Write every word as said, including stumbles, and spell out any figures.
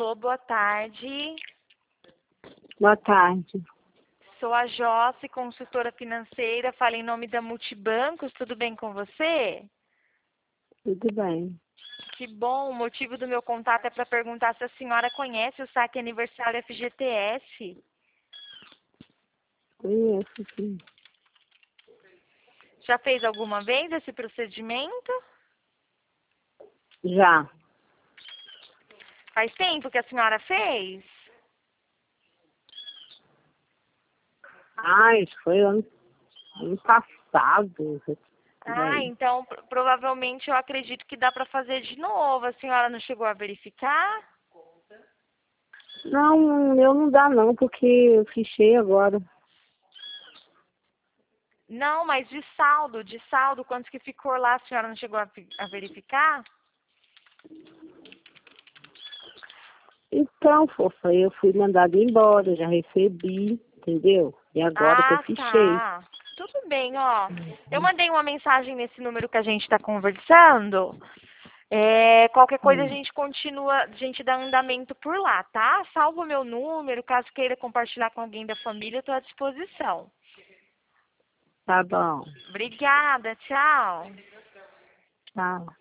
Alô, boa tarde. Boa tarde. Sou a Josse, consultora financeira, falo em nome da Multibancos, tudo bem com você? Tudo bem. Que bom, o motivo do meu contato é para perguntar se a senhora conhece o saque aniversário F G T S. Conheço, sim. Já fez alguma vez esse procedimento? Já. Faz tempo que a senhora fez? Ah, isso foi ano, ano passado. Ah, Bem. então pro- provavelmente eu acredito que dá para fazer de novo. A senhora não chegou a verificar? Não, eu não dá não, porque eu fichei agora. Não, mas de saldo, de saldo, quanto que ficou lá, a senhora não chegou a, fi- a verificar? Então, fofa, eu fui mandada embora, já recebi, entendeu? E agora que eu Ah, fichei. tá. Tudo bem, ó. Eu mandei uma mensagem nesse número que a gente está conversando. É, qualquer coisa a Hum, gente continua, a gente dá andamento por lá, tá? Salva o meu número, caso queira compartilhar com alguém da família, estou à disposição. Tá bom. Obrigada, tchau. Tchau.